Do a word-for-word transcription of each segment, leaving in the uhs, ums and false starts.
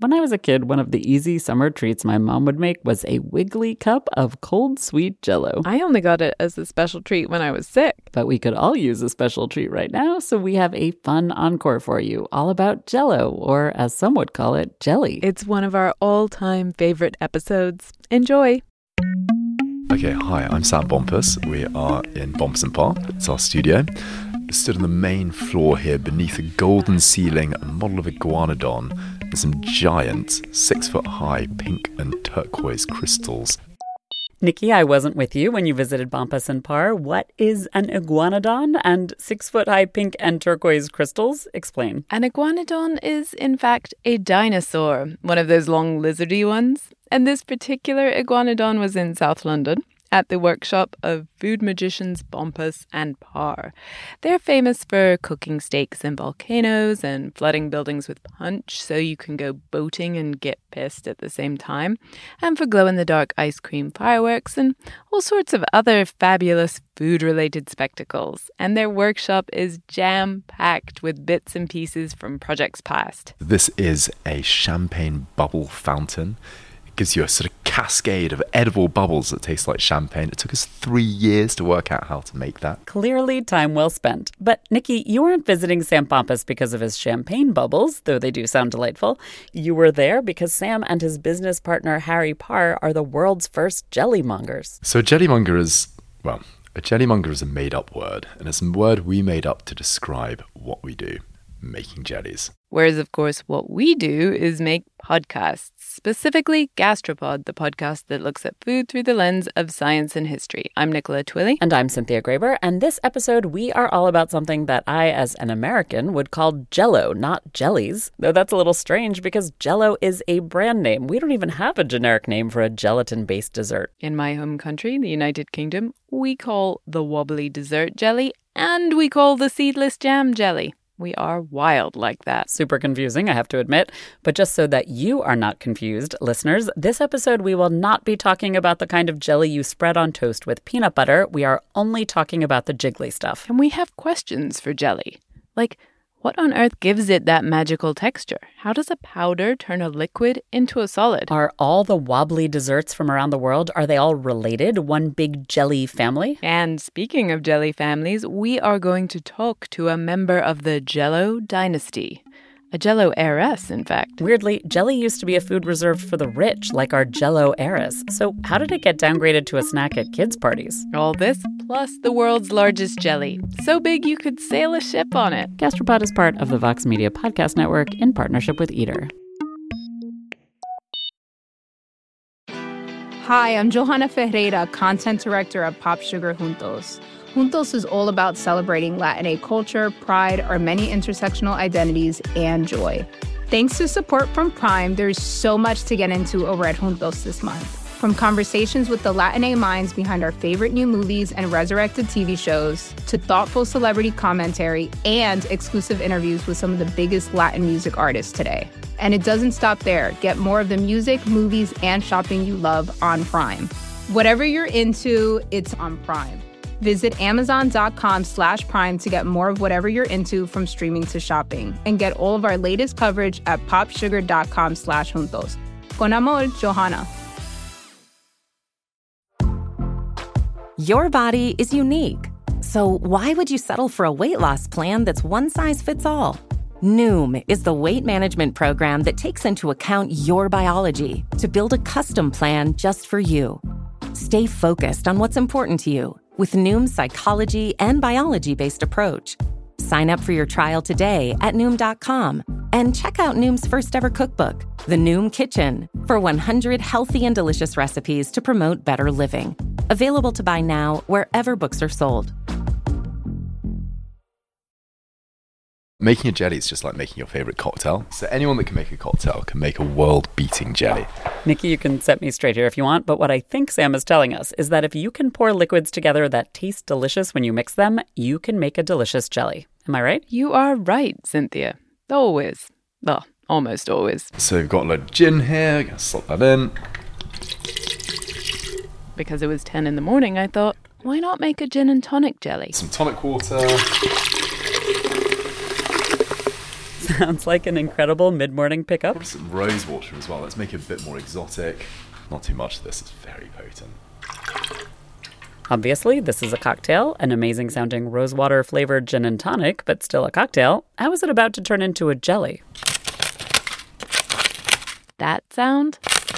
When I was a kid, one of the easy summer treats my mom would make was a wiggly cup of cold, sweet Jell-O. I only got it as a special treat when I was sick. But we could all use a special treat right now, so we have a fun encore for you, all about Jell-O, or as some would call it, jelly. It's one of our all-time favorite episodes. Enjoy! Okay, hi, I'm Sam Bumpus. We are in Bumpus and Parr. It's our studio. We're stood on the main floor here beneath a golden ceiling, a model of iguanodon, and some giant, six-foot-high pink and turquoise crystals. Nikki, I wasn't with you when you visited Bumpus and Parr. What is an iguanodon and six-foot-high pink and turquoise crystals? Explain. An iguanodon is, in fact, a dinosaur, one of those long lizardy ones. And this particular iguanodon was in South London at the workshop of food magicians Bumpus and Parr. They're famous for cooking steaks in volcanoes and flooding buildings with punch so you can go boating and get pissed at the same time, and for glow-in-the-dark ice cream fireworks and all sorts of other fabulous food-related spectacles. And their workshop is jam-packed with bits and pieces from projects past. This is a champagne bubble fountain. Gives you a sort of cascade of edible bubbles that taste like champagne. It took us three years to work out how to make that. Clearly time well spent. But Nikki, you weren't visiting Sam Bumpus because of his champagne bubbles, though they do sound delightful. You were there because Sam and his business partner Harry Parr are the world's first jellymongers. So a jellymonger is, well, a jellymonger is a made-up word, and it's a word we made up to describe what we do, making jellies. Whereas, of course, what we do is make podcasts, specifically Gastropod, the podcast that looks at food through the lens of science and history. I'm Nicola Twilley. And I'm Cynthia Graber. And this episode, we are all about something that I, as an American, would call Jell-O, not jellies. Though that's a little strange because Jell-O is a brand name. We don't even have a generic name for a gelatin-based dessert. In my home country, the United Kingdom, we call the wobbly dessert jelly, and we call the seedless jam jelly. We are wild like that. Super confusing, I have to admit. But just so that you are not confused, listeners, this episode we will not be talking about the kind of jelly you spread on toast with peanut butter. We are only talking about the jiggly stuff. And we have questions for jelly. Like, what on earth gives it that magical texture? How does a powder turn a liquid into a solid? Are all the wobbly desserts from around the world, are they all related? One big jelly family? And speaking of jelly families, we are going to talk to a member of the Jell-O dynasty. A Jell-O heiress, in fact. Weirdly, jelly used to be a food reserved for the rich, like our Jell-O heiress. So how did it get downgraded to a snack at kids' parties? All this, plus the world's largest jelly. So big you could sail a ship on it. Gastropod is part of the Vox Media Podcast Network in partnership with Eater. Hi, I'm Johanna Ferreira, content director of Pop Sugar Juntos. Juntos is all about celebrating Latina culture, pride, our many intersectional identities, and joy. Thanks to support from Prime, there's so much to get into over at Juntos this month. From conversations with the Latina minds behind our favorite new movies and resurrected T V shows, to thoughtful celebrity commentary and exclusive interviews with some of the biggest Latin music artists today. And it doesn't stop there. Get more of the music, movies, and shopping you love on Prime. Whatever you're into, it's on Prime. Visit amazon.com slash prime to get more of whatever you're into, from streaming to shopping. And get all of our latest coverage at popsugar.com slash juntos. Con amor, Johanna. Your body is unique. So why would you settle for a weight loss plan that's one size fits all? Noom is the weight management program that takes into account your biology to build a custom plan just for you. Stay focused on what's important to you with Noom's psychology and biology-based approach. Sign up for your trial today at Noom dot com and check out Noom's first ever cookbook, The Noom Kitchen, for one hundred healthy and delicious recipes to promote better living. Available to buy now wherever books are sold. Making a jelly is just like making your favorite cocktail. So anyone that can make a cocktail can make a world-beating jelly. Nikki, you can set me straight here if you want, but what I think Sam is telling us is that if you can pour liquids together that taste delicious when you mix them, you can make a delicious jelly. Am I right? You are right, Cynthia. Always. Well, almost always. So we've got a load of gin here. I'm going to slot that in. Because it was ten in the morning, I thought, why not make a gin and tonic jelly? Some tonic water. Sounds like an incredible mid-morning pickup. Probably some rose water as well. Let's make it a bit more exotic. Not too much of this, it's very potent. Obviously, this is a cocktail, an amazing-sounding rosewater-flavored gin and tonic, but still a cocktail. How is it about to turn into a jelly? That sound?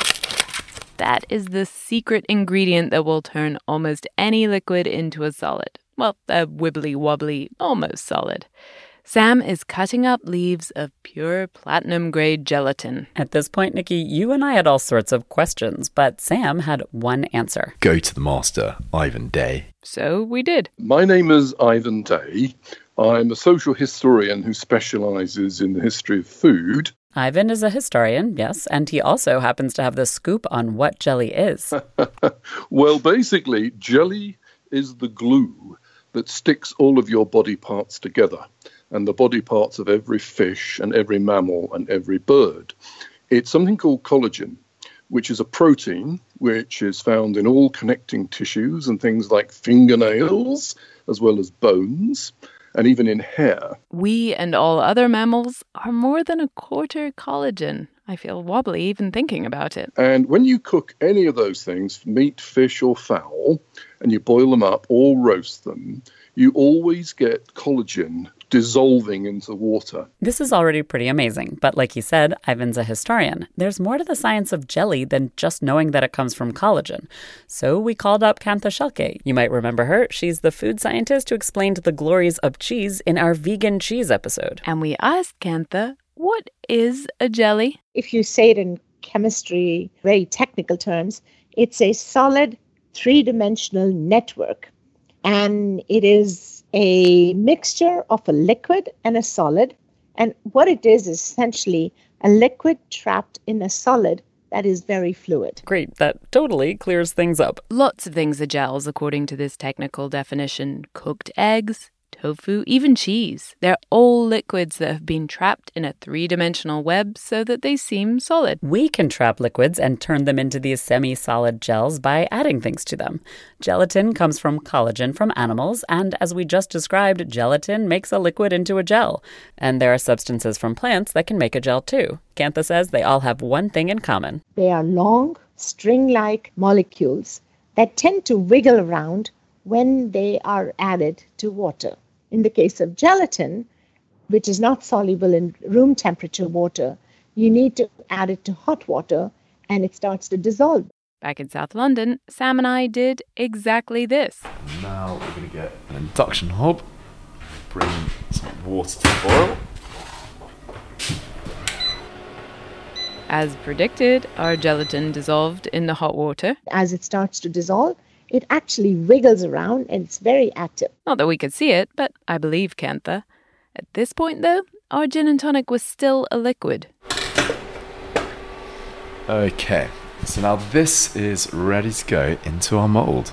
That is the secret ingredient that will turn almost any liquid into a solid. Well, a wibbly-wobbly, almost solid. Sam is cutting up leaves of pure platinum-grade gelatin. At this point, Nikki, you and I had all sorts of questions, but Sam had one answer. Go to the master, Ivan Day. So we did. My name is Ivan Day. I'm a social historian who specialises in the history of food. Ivan is a historian, yes, and he also happens to have the scoop on what jelly is. Well, basically, jelly is the glue that sticks all of your body parts together, and the body parts of every fish and every mammal and every bird. It's something called collagen, which is a protein which is found in all connecting tissues and things like fingernails, as well as bones, and even in hair. We and all other mammals are more than a quarter collagen. I feel wobbly even thinking about it. And when you cook any of those things, meat, fish or fowl, and you boil them up or roast them, you always get collagen dissolving into water. This is already pretty amazing, but like he said, Ivan's a historian. There's more to the science of jelly than just knowing that it comes from collagen. So we called up Kantha Schelke. You might remember her. She's the food scientist who explained the glories of cheese in our vegan cheese episode. And we asked Kantha, what is a jelly? If you say it in chemistry, very technical terms, it's a solid three-dimensional network. And it is a mixture of a liquid and a solid. And what it is is essentially a liquid trapped in a solid that is very fluid. Great. That totally clears things up. Lots of things are gels, according to this technical definition. Cooked eggs, tofu, even cheese. They're all liquids that have been trapped in a three-dimensional web so that they seem solid. We can trap liquids and turn them into these semi-solid gels by adding things to them. Gelatin comes from collagen from animals, and as we just described, gelatin makes a liquid into a gel. And there are substances from plants that can make a gel too. Kantha says they all have one thing in common. They are long, string-like molecules that tend to wiggle around when they are added to water. In the case of gelatin, which is not soluble in room temperature water, you need to add it to hot water and it starts to dissolve. Back in South London, Sam and I did exactly this. Now we're going to get an induction hob, bring some water to the boil. As predicted, our gelatin dissolved in the hot water. As it starts to dissolve, it actually wiggles around and it's very active. Not that we could see it, but I believe Kantha. At this point, though, our gin and tonic was still a liquid. Okay, so now this is ready to go into our mould.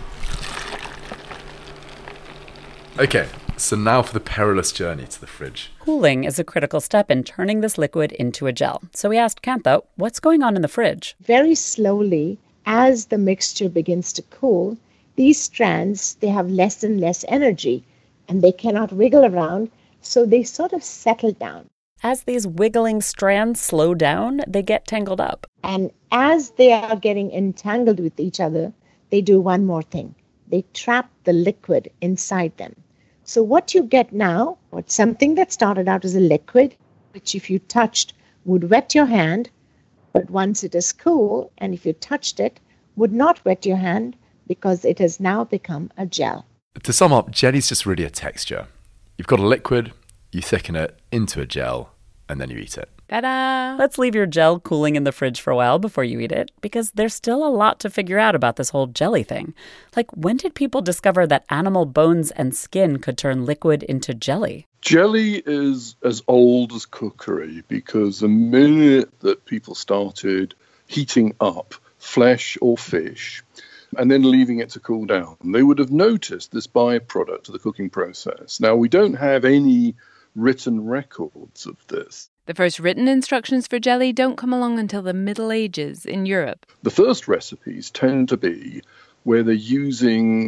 Okay, so now for the perilous journey to the fridge. Cooling is a critical step in turning this liquid into a gel. So we asked Kantha, what's going on in the fridge? Very slowly, as the mixture begins to cool, these strands, they have less and less energy and they cannot wiggle around, so they sort of settle down. As these wiggling strands slow down, they get tangled up. And as they are getting entangled with each other, they do one more thing. They trap the liquid inside them. So what you get now, what's something that started out as a liquid, which if you touched would wet your hand, but once it is cool, and if you touched it, would not wet your hand because it has now become a gel. To sum up, jelly's just really a texture. You've got a liquid, you thicken it into a gel, and then you eat it. Ta-da! Let's leave your gel cooling in the fridge for a while before you eat it, because there's still a lot to figure out about this whole jelly thing. Like, when did people discover that animal bones and skin could turn liquid into jelly? Jelly is as old as cookery because the minute that people started heating up flesh or fish and then leaving it to cool down, they would have noticed this byproduct of the cooking process. Now, we don't have any written records of this. The first written instructions for jelly don't come along until the Middle Ages in Europe. The first recipes tend to be where they're using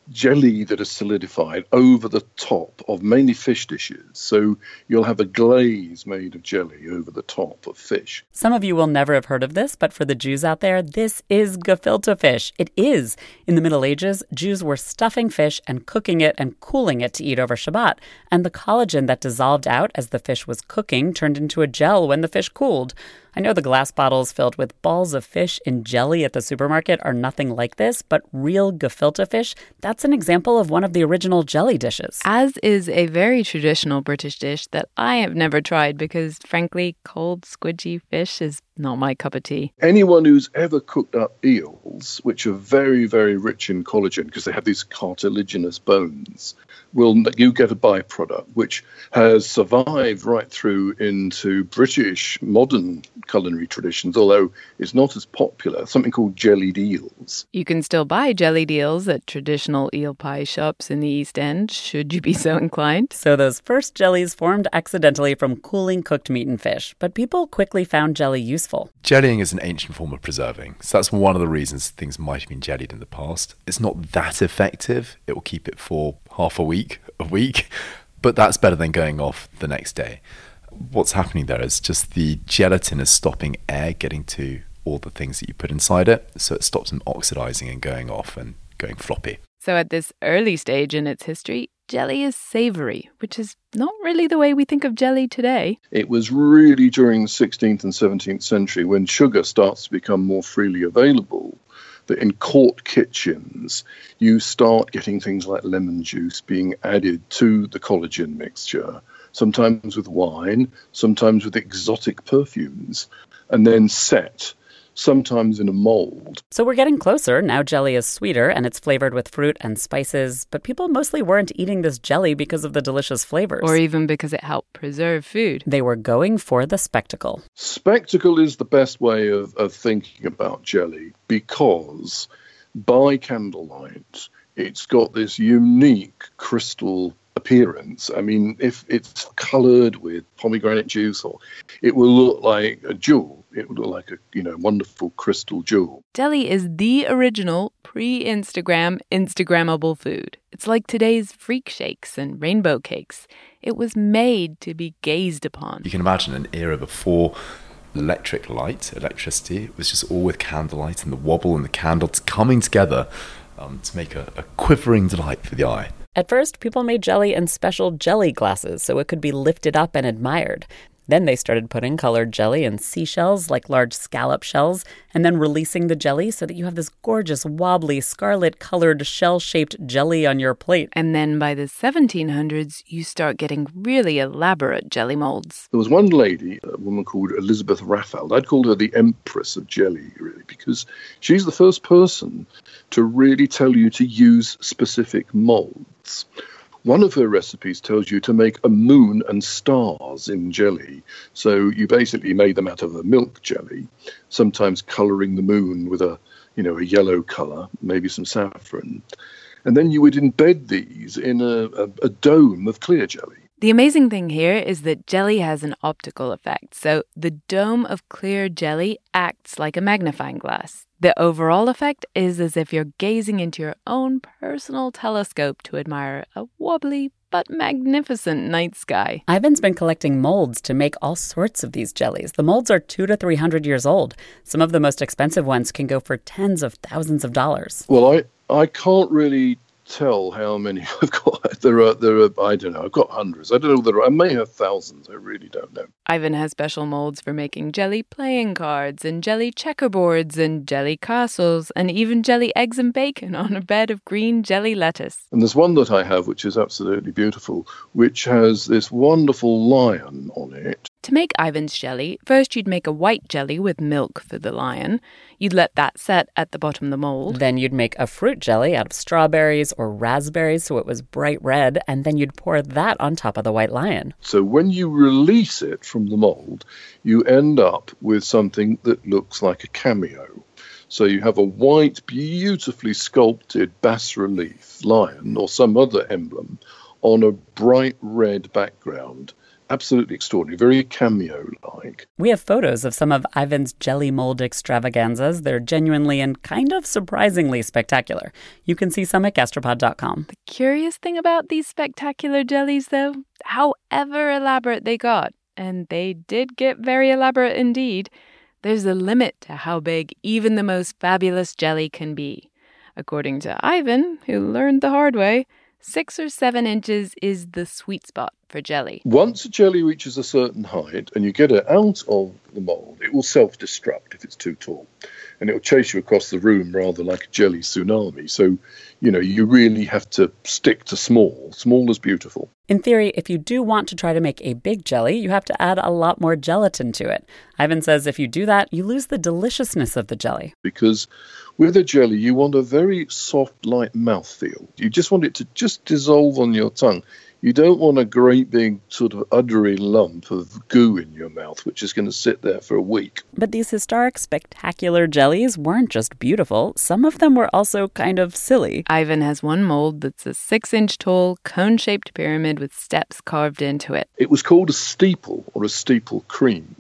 jelly that is solidified over the top of mainly fish dishes. So you'll have a glaze made of jelly over the top of fish. Some of you will never have heard of this, but for the Jews out there, this is gefilte fish. It is. In the Middle Ages, Jews were stuffing fish and cooking it and cooling it to eat over Shabbat. And the collagen that dissolved out as the fish was cooking turned into a gel when the fish cooled. I know the glass bottles filled with balls of fish in jelly at the supermarket are nothing like this, but real gefilte fish, that's an example of one of the original jelly dishes. As is a very traditional British dish that I have never tried because, frankly, cold, squidgy fish is not my cup of tea. Anyone who's ever cooked up eels, which are very, very rich in collagen because they have these cartilaginous bones, will you get a byproduct which has survived right through into British modern culinary traditions, although it's not as popular, something called jellied eels. You can still buy jellied eels at traditional eel pie shops in the East End, should you be so inclined. So those first jellies formed accidentally from cooling cooked meat and fish, but people quickly found jelly useful. Jellying is an ancient form of preserving, so that's one of the reasons things might have been jellied in the past. It's not that effective. It will keep it for half a week, a week, but that's better than going off the next day. What's happening there is just the gelatin is stopping air getting to all the things that you put inside it, so it stops them oxidizing and going off and going floppy. So at this early stage in its history, jelly is savory, which is not really the way we think of jelly today. It was really during the sixteenth and seventeenth century when sugar starts to become more freely available that in court kitchens you start getting things like lemon juice being added to the collagen mixture, sometimes with wine, sometimes with exotic perfumes, and then set, sometimes in a mold. So we're getting closer. Now jelly is sweeter and it's flavored with fruit and spices, but people mostly weren't eating this jelly because of the delicious flavors. Or even because it helped preserve food. They were going for the spectacle. Spectacle is the best way of, of thinking about jelly because by candlelight, it's got this unique crystal appearance. I mean, if it's coloured with pomegranate juice, or it will look like a jewel. It would look like a, you know, wonderful crystal jewel. Jelly is the original pre-Instagram Instagrammable food. It's like today's freak shakes and rainbow cakes. It was made to be gazed upon. You can imagine an era before electric light, electricity. It was just all with candlelight and the wobble and the candles coming together um, to make a, a quivering delight for the eye. At first, people made jelly in special jelly glasses so it could be lifted up and admired. Then they started putting colored jelly in seashells like large scallop shells and then releasing the jelly so that you have this gorgeous, wobbly, scarlet-colored, shell-shaped jelly on your plate. And then by the seventeen hundreds, you start getting really elaborate jelly molds. There was one lady, a woman called Elizabeth Raffald. I'd called her the Empress of jelly, really, because she's the first person to really tell you to use specific molds. One of her recipes tells you to make a moon and stars in jelly. So you basically made them out of a milk jelly, sometimes colouring the moon with a, you know, a yellow colour, maybe some saffron. And then you would embed these in a, a, a dome of clear jelly. The amazing thing here is that jelly has an optical effect. So the dome of clear jelly acts like a magnifying glass. The overall effect is as if you're gazing into your own personal telescope to admire a wobbly but magnificent night sky. Ivan's been collecting molds to make all sorts of these jellies. The molds are two to three hundred years old. Some of the most expensive ones can go for tens of thousands of dollars. Well, I, I can't really tell how many I've got. There are, there are, I don't know, I've got hundreds. I don't know, there are, I may have thousands, I really don't know. Ivan has special molds for making jelly playing cards and jelly checkerboards and jelly castles and even jelly eggs and bacon on a bed of green jelly lettuce. And there's one that I have which is absolutely beautiful, which has this wonderful lion on it. To make Ivan's jelly, first you'd make a white jelly with milk for the lion. You'd let that set at the bottom of the mold. Then you'd make a fruit jelly out of strawberries or raspberries so it was bright red, and then you'd pour that on top of the white lion. So when you release it from the mold, you end up with something that looks like a cameo. So you have a white, beautifully sculpted bas-relief lion or some other emblem on a bright red background. absolutely extraordinary, very cameo-like. We have photos of some of Ivan's jelly mold extravaganzas. They're genuinely and kind of surprisingly spectacular. You can see some at gastropod dot com. The curious thing about these spectacular jellies, though, however elaborate they got, and they did get very elaborate indeed, there's a limit to how big even the most fabulous jelly can be. According to Ivan, who learned the hard way, six or seven inches is the sweet spot for jelly. Once a jelly reaches a certain height and you get it out of the mold, it will self-destruct if it's too tall. And it will chase you across the room rather like a jelly tsunami. So, you know, you really have to stick to small. Small is beautiful. In theory, if you do want to try to make a big jelly, you have to add a lot more gelatin to it. Ivan says if you do that, you lose the deliciousness of the jelly. Because with a jelly, you want a very soft, light mouthfeel. You just want it to just dissolve on your tongue. You don't want a great big sort of uddery lump of goo in your mouth, which is going to sit there for a week. But these historic, spectacular jellies weren't just beautiful. Some of them were also kind of silly. Ivan has one mold that's a six-inch tall, cone-shaped pyramid with steps carved into it. It was called a steeple or a steeple cream.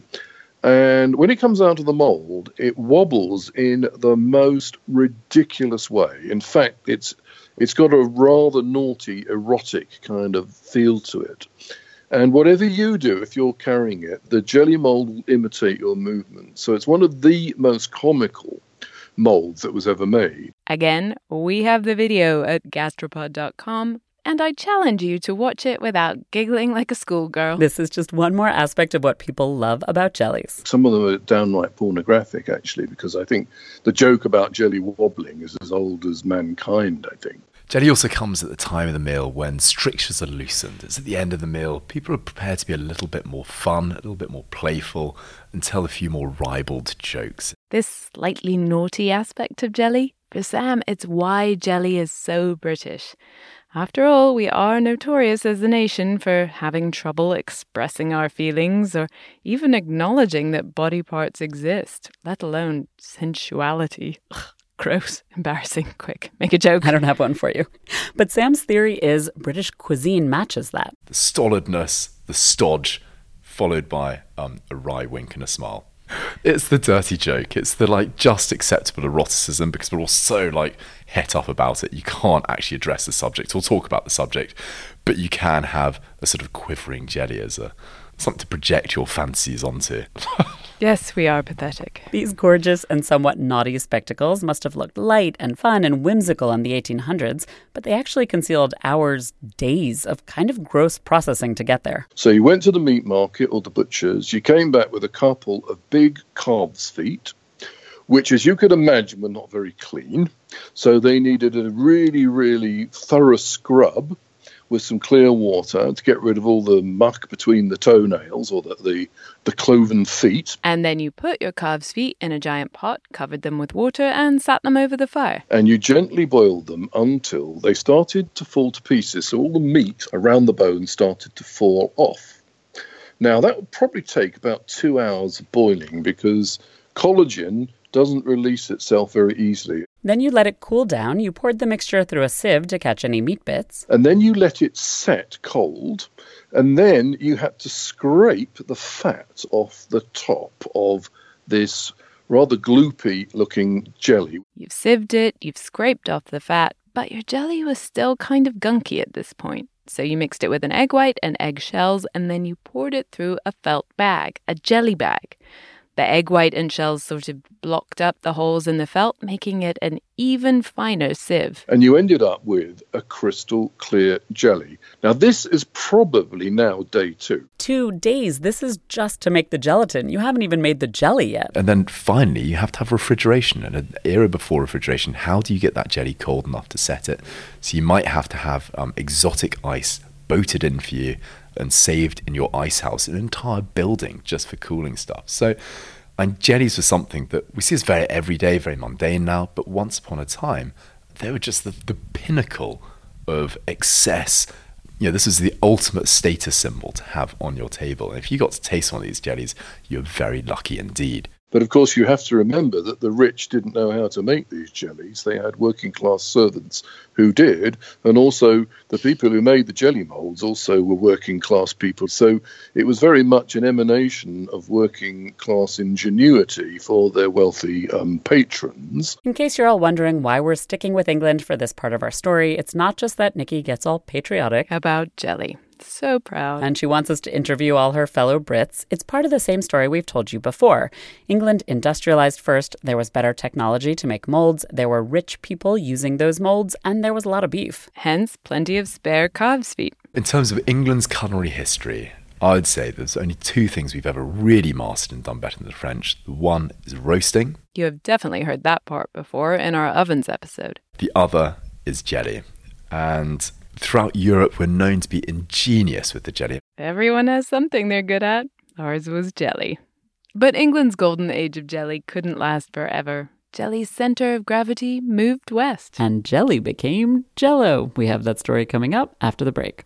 And when it comes out of the mold, it wobbles in the most ridiculous way. In fact, it's it's got a rather naughty, erotic kind of feel to it. And whatever you do, if you're carrying it, the jelly mold will imitate your movement. So it's one of the most comical molds that was ever made. Again, we have the video at gastropod dot com. And I challenge you to watch it without giggling like a schoolgirl. This is just one more aspect of what people love about jellies. Some of them are downright pornographic, actually, because I think the joke about jelly wobbling is as old as mankind, I think. Jelly also comes at the time of the meal when strictures are loosened. It's at the end of the meal. People are prepared to be a little bit more fun, a little bit more playful, and tell a few more ribald jokes. This slightly naughty aspect of jelly, for Sam, it's why jelly is so British. After all, we are notorious as a nation for having trouble expressing our feelings or even acknowledging that body parts exist, let alone sensuality. Ugh, gross, embarrassing, quick, make a joke. I don't have one for you. But Sam's theory is British cuisine matches that. The stolidness, the stodge, followed by um, a wry wink and a smile. It's the dirty joke. It's the like just acceptable eroticism because we're all so like het up about it. You can't actually address the subject or talk about the subject, but you can have a sort of quivering jelly as a something to project your fantasies onto. Yes, we are pathetic. These gorgeous and somewhat naughty spectacles must have looked light and fun and whimsical in the eighteen hundreds, but they actually concealed hours, days of kind of gross processing to get there. So you went to the meat market or the butcher's, you came back with a couple of big calves' feet, which, as you could imagine, were not very clean. So they needed a really, really thorough scrub with some clear water to get rid of all the muck between the toenails or the, the, the cloven feet. And then you put your calves' feet in a giant pot, covered them with water, and sat them over the fire. And you gently boiled them until they started to fall to pieces. So all the meat around the bone started to fall off. Now, that would probably take about two hours of boiling because collagen doesn't release itself very easily. Then you let it cool down. You poured the mixture through a sieve to catch any meat bits. And then you let it set cold. And then you had to scrape the fat off the top of this rather gloopy-looking jelly. You've sieved it, you've scraped off the fat, but your jelly was still kind of gunky at this point. So you mixed it with an egg white and egg shells, and then you poured it through a felt bag, a jelly bag. The egg white and shells sort of blocked up the holes in the felt, making it an even finer sieve. And you ended up with a crystal clear jelly. Now, this is probably now day two. Two days. This is just to make the gelatin. You haven't even made the jelly yet. And then finally, you have to have refrigeration. And an era before refrigeration, how do you get that jelly cold enough to set it? So you might have to have um, exotic ice boated in for you and saved in your ice house, an entire building just for cooling stuff. So, and jellies were something that we see as very everyday, very mundane now, but once upon a time, they were just the, the pinnacle of excess. You know, this was the ultimate status symbol to have on your table. And if you got to taste one of these jellies, you're very lucky indeed. But of course, you have to remember that the rich didn't know how to make these jellies. They had working class servants who did. And also the people who made the jelly molds also were working class people. So it was very much an emanation of working class ingenuity for their wealthy um, patrons. In case you're all wondering why we're sticking with England for this part of our story, it's not just that Nikki gets all patriotic about jelly. So proud. And she wants us to interview all her fellow Brits. It's part of the same story we've told you before. England industrialized first. There was better technology to make molds. There were rich people using those molds, and there was a lot of beef. Hence, plenty of spare calves' feet. In terms of England's culinary history, I would say there's only two things we've ever really mastered and done better than the French. One is roasting. You have definitely heard that part before in our ovens episode. The other is jelly. And throughout Europe, we're known to be ingenious with the jelly. Everyone has something they're good at. Ours was jelly. But England's golden age of jelly couldn't last forever. Jelly's center of gravity moved west. And jelly became Jell-O. We have that story coming up after the break.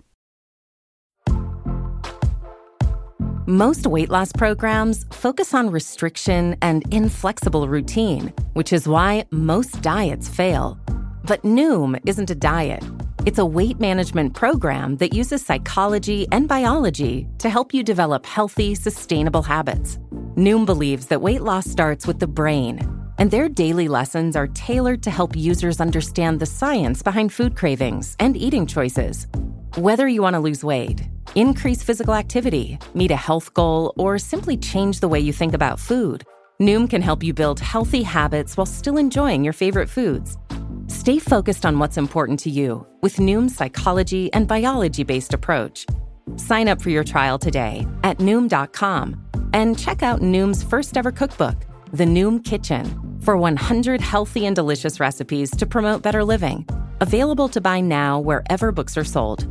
Most weight loss programs focus on restriction and inflexible routine, which is why most diets fail. But Noom isn't a diet. It's a weight management program that uses psychology and biology to help you develop healthy, sustainable habits. Noom believes that weight loss starts with the brain, and their daily lessons are tailored to help users understand the science behind food cravings and eating choices. Whether you want to lose weight, increase physical activity, meet a health goal, or simply change the way you think about food, Noom can help you build healthy habits while still enjoying your favorite foods. Stay focused on what's important to you with Noom's psychology and biology-based approach. Sign up for your trial today at Noom dot com and check out Noom's first ever cookbook, The Noom Kitchen, for one hundred healthy and delicious recipes to promote better living. Available to buy now wherever books are sold.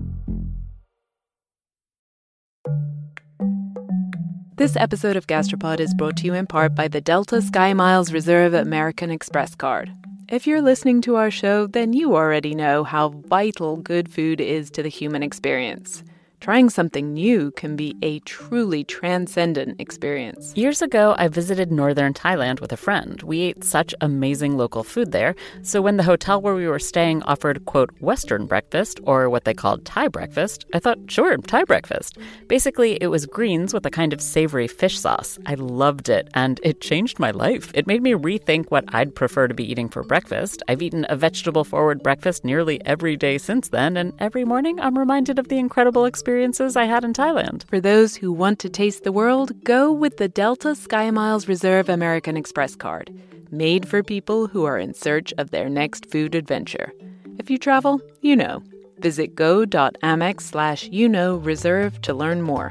This episode of Gastropod is brought to you in part by the Delta SkyMiles Reserve American Express card. If you're listening to our show, then you already know how vital good food is to the human experience. Trying something new can be a truly transcendent experience. Years ago, I visited northern Thailand with a friend. We ate such amazing local food there. So when the hotel where we were staying offered, quote, Western breakfast, or what they called Thai breakfast, I thought, sure, Thai breakfast. Basically, it was greens with a kind of savory fish sauce. I loved it, and it changed my life. It made me rethink what I'd prefer to be eating for breakfast. I've eaten a vegetable-forward breakfast nearly every day since then, and every morning I'm reminded of the incredible experience experiences I had in Thailand. For those who want to taste the world, go with the Delta SkyMiles Reserve American Express card, made for people who are in search of their next food adventure. If you travel, you know. Visit go.amex slash you know reserve to learn more.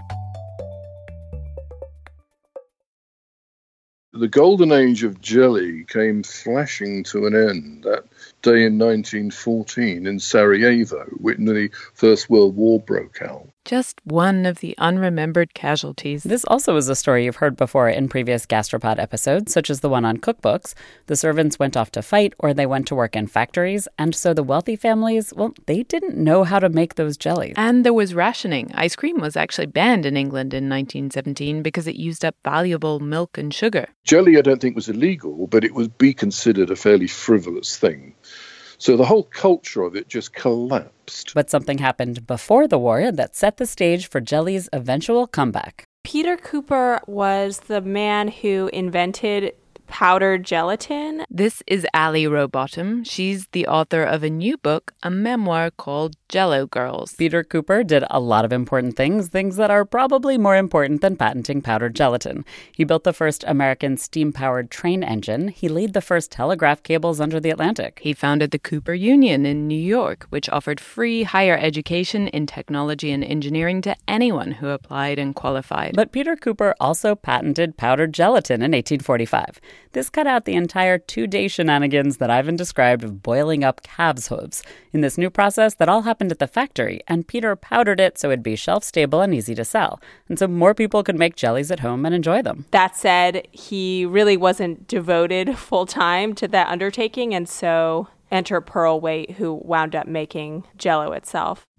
The golden age of jelly came flashing to an end that day in nineteen fourteen in Sarajevo, when the First World War broke out. Just one of the unremembered casualties. This also is a story you've heard before in previous Gastropod episodes, such as the one on cookbooks. The servants went off to fight or they went to work in factories, and so the wealthy families, well, they didn't know how to make those jellies. And there was rationing. Ice cream was actually banned in England in nineteen seventeen because it used up valuable milk and sugar. Jelly, I don't think, was illegal, but it would be considered a fairly frivolous thing. So the whole culture of it just collapsed. But something happened before the war that set the stage for jelly's eventual comeback. Peter Cooper was the man who invented powdered gelatin. This is Ali Rowbottom. She's the author of a new book, a memoir called Jell-O Girls. Peter Cooper did a lot of important things, things that are probably more important than patenting powdered gelatin. He built the first American steam-powered train engine. He laid the first telegraph cables under the Atlantic. He founded the Cooper Union in New York, which offered free higher education in technology and engineering to anyone who applied and qualified. But Peter Cooper also patented powdered gelatin in eighteen forty-five. This cut out the entire two-day shenanigans that Ivan described of boiling up calves' hooves. In this new process, that all happened at the factory, and Peter powdered it so it'd be shelf-stable and easy to sell. And so more people could make jellies at home and enjoy them. That said, he really wasn't devoted full-time to that undertaking, and so enter Pearl Waite, who wound up making Jell-O itself.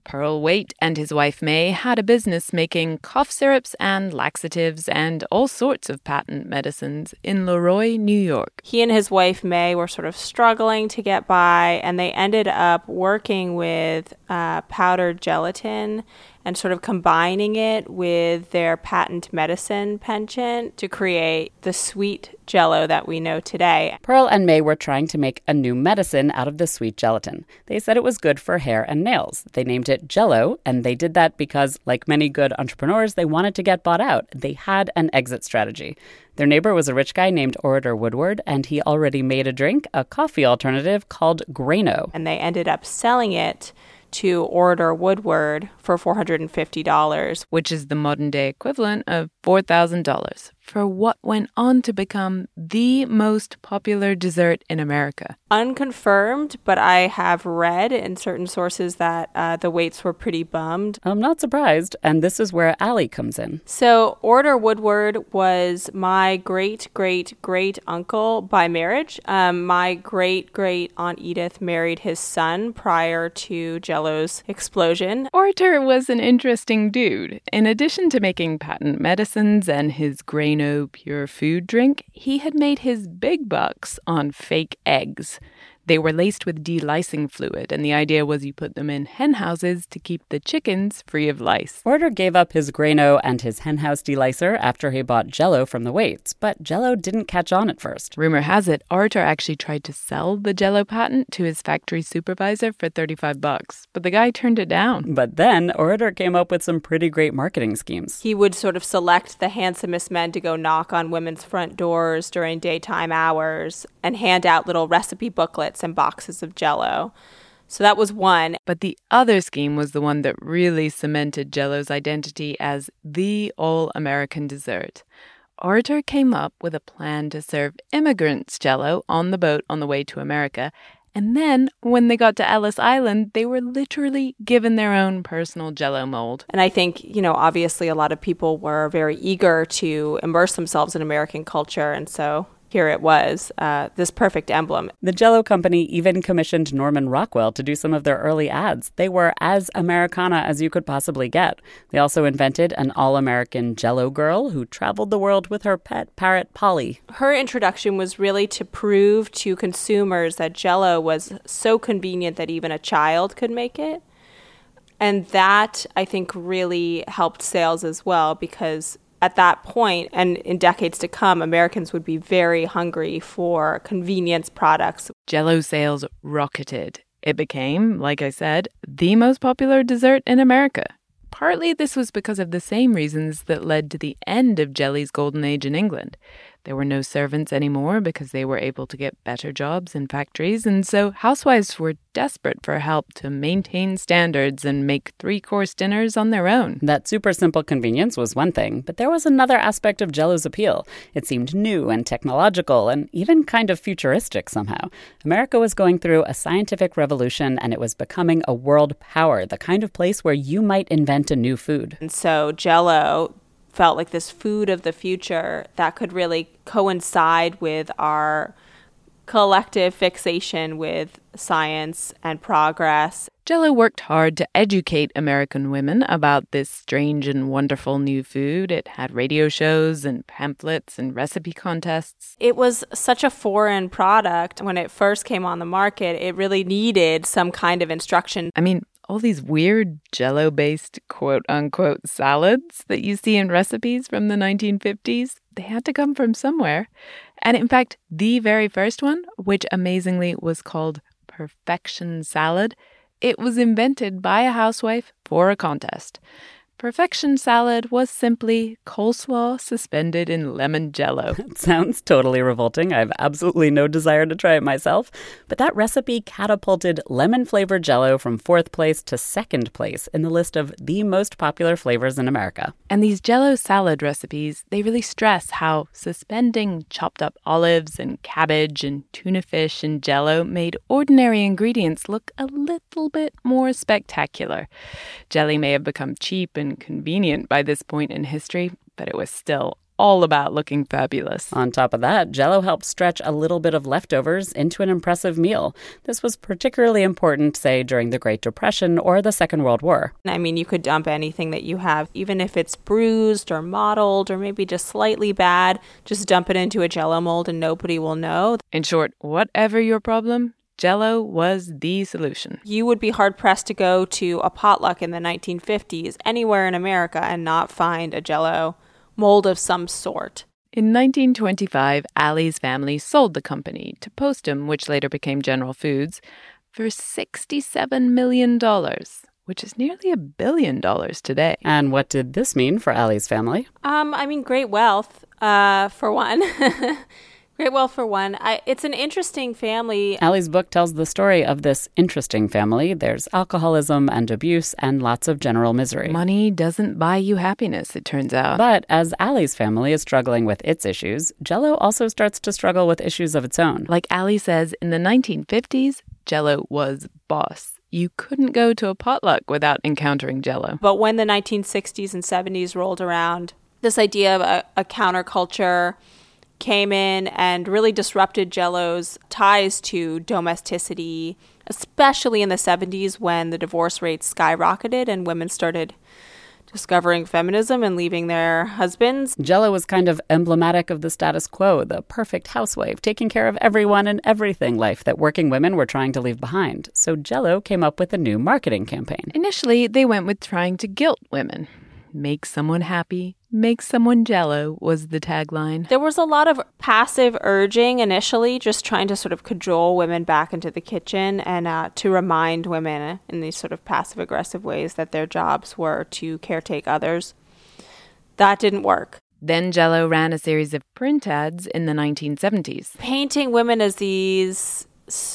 Pearl Waite and his wife May had a business making cough syrups and laxatives and all sorts of patent medicines in Leroy, New York. He and his wife May were sort of struggling to get by, and they ended up working with uh, powdered gelatin and sort of combining it with their patent medicine penchant to create the sweet Jell-O that we know today. Pearl and May were trying to make a new medicine out of the sweet gelatin. They said it was good for hair and nails. They named it Jell-O, and they did that because, like many good entrepreneurs, they wanted to get bought out. They had an exit strategy. Their neighbor was a rich guy named Orator Woodward, and he already made a drink, a coffee alternative called Graino. And they ended up selling it to Orator Woodward for four hundred fifty dollars, which is the modern-day equivalent of four thousand dollars, for what went on to become the most popular dessert in America. Unconfirmed, but I have read in certain sources that uh, the Waites were pretty bummed. I'm not surprised, and this is where Allie comes in. So Orator Woodward was my great-great-great-uncle by marriage. Um, my great-great-aunt Edith married his son prior to Jell-O's explosion. Orator was an interesting dude. In addition to making patent medicines and his Graino pure food drink, he had made his big bucks on fake eggs. They were laced with delicing fluid, and the idea was you put them in hen houses to keep the chickens free of lice. Orator gave up his Graino and his henhouse delicer after he bought Jell-O from the Waites, but Jell-O didn't catch on at first. Rumor has it, Orator actually tried to sell the Jell-O patent to his factory supervisor for thirty-five bucks, but the guy turned it down. But then Orator came up with some pretty great marketing schemes. He would sort of select the handsomest men to go knock on women's front doors during daytime hours and hand out little recipe booklets and boxes of Jell-O. So that was one. But the other scheme was the one that really cemented Jell-O's identity as the all-American dessert. Orator came up with a plan to serve immigrants Jell-O on the boat on the way to America. And then, when they got to Ellis Island, they were literally given their own personal Jell-O mold. And I think, you know, obviously a lot of people were very eager to immerse themselves in American culture, and so here it was, uh, this perfect emblem. The Jell-O company even commissioned Norman Rockwell to do some of their early ads. They were as Americana as you could possibly get. They also invented an all-American Jell-O girl who traveled the world with her pet parrot, Polly. Her introduction was really to prove to consumers that Jell-O was so convenient that even a child could make it. And that, I think, really helped sales as well, because at that point, and in decades to come, Americans would be very hungry for convenience products. Jell-O sales rocketed. It became, like I said, the most popular dessert in America. Partly this was because of the same reasons that led to the end of jelly's golden age in England. There were no servants anymore because they were able to get better jobs in factories, and so housewives were desperate for help to maintain standards and make three-course dinners on their own. That super simple convenience was one thing, but there was another aspect of Jell-O's appeal. It seemed new and technological and even kind of futuristic somehow. America was going through a scientific revolution, and it was becoming a world power, the kind of place where you might invent a new food. And so Jell-O felt like this food of the future that could really coincide with our collective fixation with science and progress. Jell-O worked hard to educate American women about this strange and wonderful new food. It had radio shows and pamphlets and recipe contests. It was such a foreign product. When it first came on the market, it really needed some kind of instruction. I mean, all these weird Jell-O-based quote-unquote salads that you see in recipes from the nineteen fifties, they had to come from somewhere. And in fact, the very first one, which amazingly was called Perfection Salad, it was invented by a housewife for a contest. Perfection Salad was simply coleslaw suspended in lemon Jell-O. It sounds totally revolting. I have absolutely no desire to try it myself. But that recipe catapulted lemon-flavored Jell-O from fourth place to second place in the list of the most popular flavors in America. And these Jell-O salad recipes, they really stress how suspending chopped up olives and cabbage and tuna fish in Jell-O made ordinary ingredients look a little bit more spectacular. Jelly may have become cheap and convenient by this point in history, but it was still all about looking fabulous. On top of that, Jell-O helped stretch a little bit of leftovers into an impressive meal. This was particularly important, say, during the Great Depression or the Second World War. I mean, you could dump anything that you have, even if it's bruised or mottled or maybe just slightly bad, just dump it into a Jell-O mold and nobody will know. In short, whatever your problem, Jell-O was the solution. You would be hard-pressed to go to a potluck in the nineteen fifties anywhere in America and not find a Jell-O mold of some sort. In nineteen twenty-five, Allie's family sold the company to Postum, which later became General Foods, for sixty-seven million dollars, which is nearly a billion dollars today. And what did this mean for Allie's family? Um, I mean, great wealth, uh, for one. Great wealth for one. I, it's an interesting family. Allie's book tells the story of this interesting family. There's alcoholism and abuse and lots of general misery. Money doesn't buy you happiness, it turns out. But as Allie's family is struggling with its issues, Jell-O also starts to struggle with issues of its own. Like Allie says, in the nineteen fifties, Jell-O was boss. You couldn't go to a potluck without encountering Jell-O. But when the nineteen sixties and seventies rolled around, this idea of a, a counterculture came in and really disrupted Jell-O's ties to domesticity, especially in the seventies when the divorce rates skyrocketed and women started discovering feminism and leaving their husbands. Jell-O was kind of emblematic of the status quo, the perfect housewife, taking care of everyone and everything life that working women were trying to leave behind. So Jell-O came up with a new marketing campaign. Initially, they went with trying to guilt women. Make someone happy, make someone Jell-O was the tagline. There was a lot of passive urging initially, just trying to sort of cajole women back into the kitchen and uh, to remind women in these sort of passive-aggressive ways that their jobs were to caretake others. That didn't work. Then Jell-O ran a series of print ads in the nineteen seventies. Painting women as these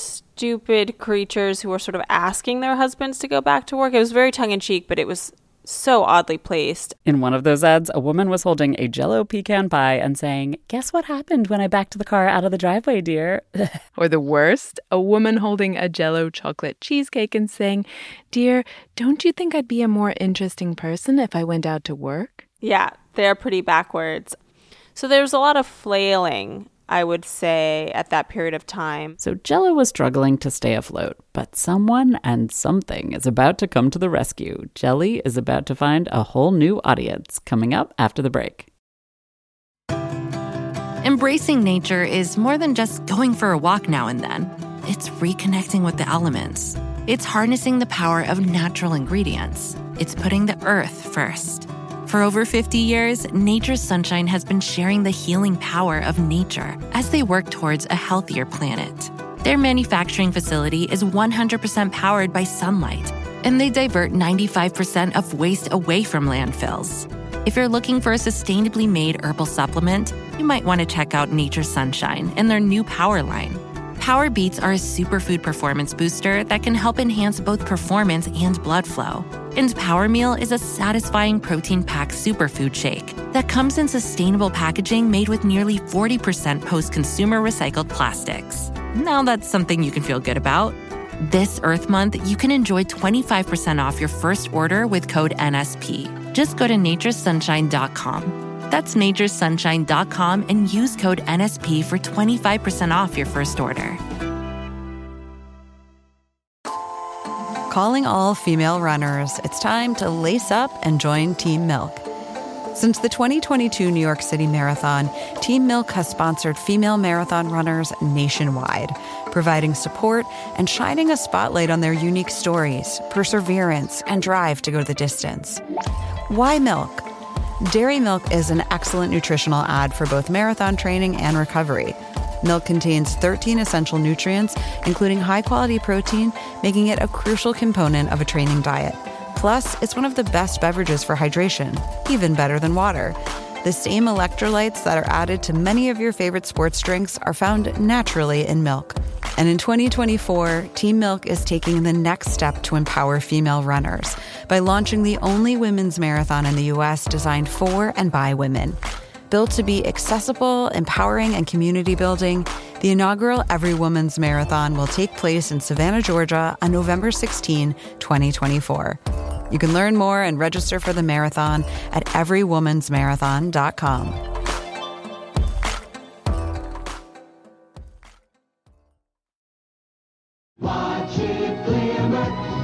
stupid creatures who were sort of asking their husbands to go back to work. It was very tongue-in-cheek, but it was so oddly placed. In one of those ads, a woman was holding a Jell-O pecan pie and saying, "Guess what happened when I backed the car out of the driveway, dear?" Or the worst, a woman holding a Jell-O chocolate cheesecake and saying, "Dear, don't you think I'd be a more interesting person if I went out to work?" Yeah, they're pretty backwards. So there's a lot of flailing, I would say, at that period of time. So Jell-O was struggling to stay afloat, but someone and something is about to come to the rescue. Jelly is about to find a whole new audience, coming up after the break. Embracing nature is more than just going for a walk now and then. It's reconnecting with the elements. It's harnessing the power of natural ingredients. It's putting the earth first. For over fifty years, Nature's Sunshine has been sharing the healing power of nature as they work towards a healthier planet. Their manufacturing facility is one hundred percent powered by sunlight, and they divert ninety-five percent of waste away from landfills. If you're looking for a sustainably made herbal supplement, you might want to check out Nature's Sunshine and their new Power line. Power Beats are a superfood performance booster that can help enhance both performance and blood flow. And Power Meal is a satisfying protein-packed superfood shake that comes in sustainable packaging made with nearly forty percent post-consumer recycled plastics. Now that's something you can feel good about. This Earth Month, you can enjoy twenty-five percent off your first order with code N S P. Just go to nature's sunshine dot com. That's nature's sunshine dot com and use code N S P for twenty-five percent off your first order. Calling all female runners, it's time to lace up and join Team Milk. Since the twenty twenty-two New York City Marathon, Team Milk has sponsored female marathon runners nationwide, providing support and shining a spotlight on their unique stories, perseverance, and drive to go the distance. Why milk? Dairy milk is an excellent nutritional ad for both marathon training and recovery. Milk contains thirteen essential nutrients, including high-quality protein, making it a crucial component of a training diet. Plus, it's one of the best beverages for hydration, even better than water. The same electrolytes that are added to many of your favorite sports drinks are found naturally in milk. And in twenty twenty-four, Team Milk is taking the next step to empower female runners by launching the only women's marathon in the U S designed for and by women. Built to be accessible, empowering, and community building, the inaugural Every Woman's Marathon will take place in Savannah, Georgia on November sixteenth, twenty twenty-four. You can learn more and register for the marathon at every woman's marathon dot com.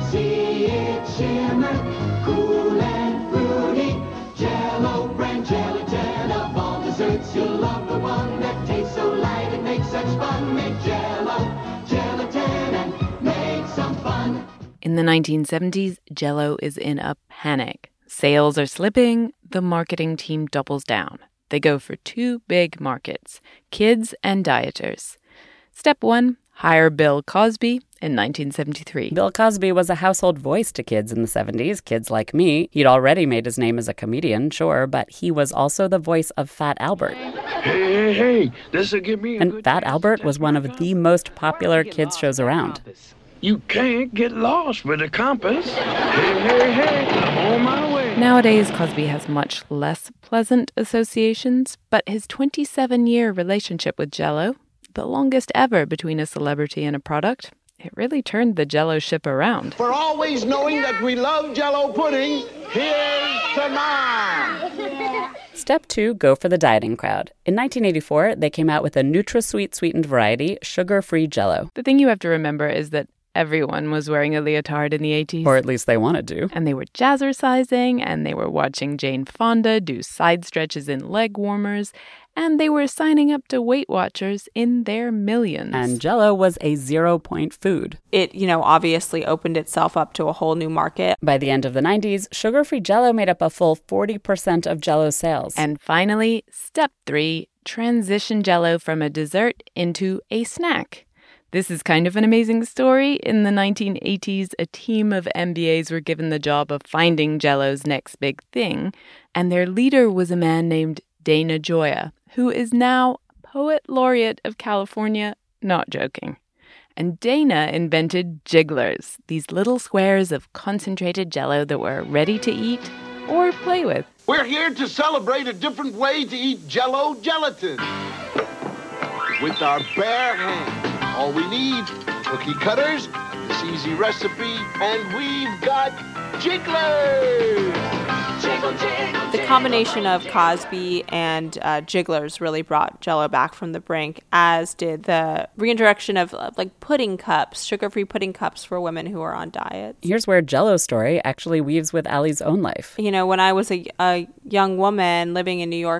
See it shimmer, cool and fruity. Jell-O brand gelatin of all desserts. You'll love the one that tastes so light and makes such fun. Make Jell-O gelatin and make some fun. In the nineteen seventies, Jell-O is in a panic. Sales are slipping. The marketing team doubles down. They go for two big markets, kids and dieters. Step one, hire Bill Cosby in nineteen seventy-three. Bill Cosby was a household voice to kids in the seventies, kids like me. He'd already made his name as a comedian, sure, but he was also the voice of Fat Albert. Hey, hey, hey, this'll give me a And good Fat chance Albert to was one of the most popular kids' shows around. You can't get lost with a compass. Hey, hey, hey, I'm on my way. Nowadays, Cosby has much less pleasant associations, but his twenty-seven-year relationship with Jell-O, the longest ever between a celebrity and a product, it really turned the Jell-O ship around. For always knowing that we love Jell-O pudding, here's to mom. Step two, go for the dieting crowd. In nineteen eighty-four, they came out with a NutraSweet sweetened variety, sugar-free Jell-O. The thing you have to remember is that everyone was wearing a leotard in the eighties. Or at least they wanted to. And they were jazzercising, and they were watching Jane Fonda do side stretches in leg warmers, and they were signing up to Weight Watchers in their millions. And Jell-O was a zero-point food. It, you know, obviously opened itself up to a whole new market. By the end of the nineties, sugar-free Jell-O made up a full forty percent of Jell-O's sales. And finally, step three, transition Jell-O from a dessert into a snack. This is kind of an amazing story. In the nineteen eighties, a team of M B As were given the job of finding Jell-O's next big thing, and their leader was a man named Dana Gioia, who is now Poet Laureate of California, not joking. And Dana invented Jigglers, these little squares of concentrated Jell-O that were ready to eat or play with. We're here to celebrate a different way to eat Jell-O gelatin. With our bare hands. All we need, cookie cutters, this easy recipe, and we've got Jigglers! Jiggle, jiggle, the combination of Cosby and uh, Jigglers really brought Jell-O back from the brink, as did the reintroduction of uh, like pudding cups, sugar-free pudding cups for women who are on diets. Here's where Jell-O's story actually weaves with Allie's own life. You know, when I was a, a young woman living in New York,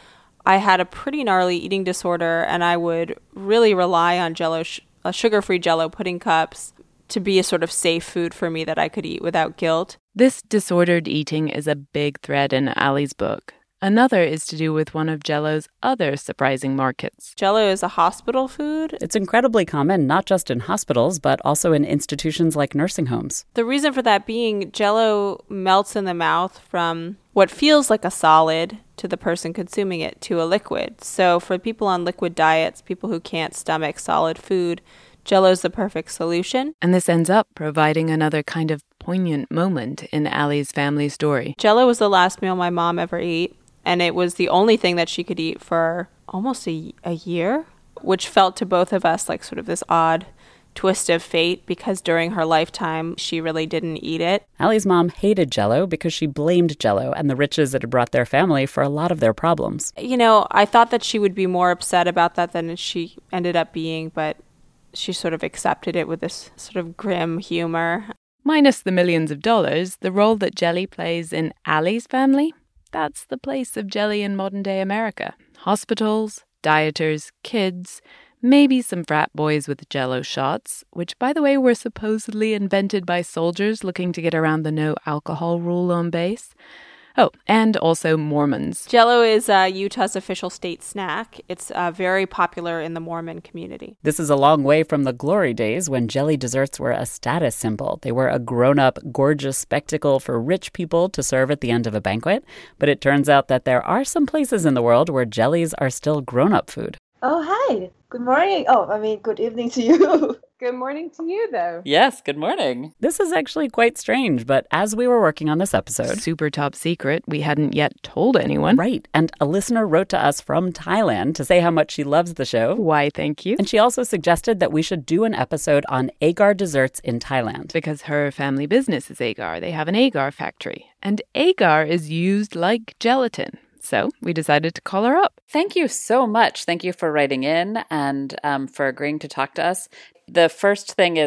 I had a pretty gnarly eating disorder, and I would really rely on Jell-O, sh- uh, sugar-free Jell-O pudding cups to be a sort of safe food for me that I could eat without guilt. This disordered eating is a big thread in Allie's book. Another is to do with one of Jell-O's other surprising markets. Jell-O is a hospital food. It's incredibly common, not just in hospitals, but also in institutions like nursing homes. The reason for that being, Jell-O melts in the mouth from what feels like a solid to the person consuming it to a liquid. So for people on liquid diets, people who can't stomach solid food, Jell-O's the perfect solution. And this ends up providing another kind of poignant moment in Allie's family story. Jell-O was the last meal my mom ever ate, and it was the only thing that she could eat for almost a, a year, which felt to both of us like sort of this odd twist of fate, because during her lifetime, she really didn't eat it. Allie's mom hated Jell-O because she blamed Jell-O and the riches it had brought their family for a lot of their problems. You know, I thought that she would be more upset about that than she ended up being, but she sort of accepted it with this sort of grim humor. Minus the millions of dollars, the role that jelly plays in Allie's family, that's the place of jelly in modern-day America. Hospitals, dieters, kids, maybe some frat boys with Jell-O shots, which, by the way, were supposedly invented by soldiers looking to get around the no-alcohol rule on base. Oh, and also Mormons. Jell-O is uh, Utah's official state snack. It's uh, very popular in the Mormon community. This is a long way from the glory days when jelly desserts were a status symbol. They were a grown-up, gorgeous spectacle for rich people to serve at the end of a banquet. But it turns out that there are some places in the world where jellies are still grown-up food. Oh, hi. Good morning. Oh, I mean, good evening to you. Good morning to you, though. Yes, good morning. This is actually quite strange, but as we were working on this episode... Super top secret. We hadn't yet told anyone. Right. And a listener wrote to us from Thailand to say how much she loves the show. Why, thank you. And she also suggested that we should do an episode on agar desserts in Thailand. Because her family business is agar. They have an agar factory. And agar is used like gelatin. So we decided to call her up. Thank you so much. Thank you for writing in and um, for agreeing to talk to us. The first thing is,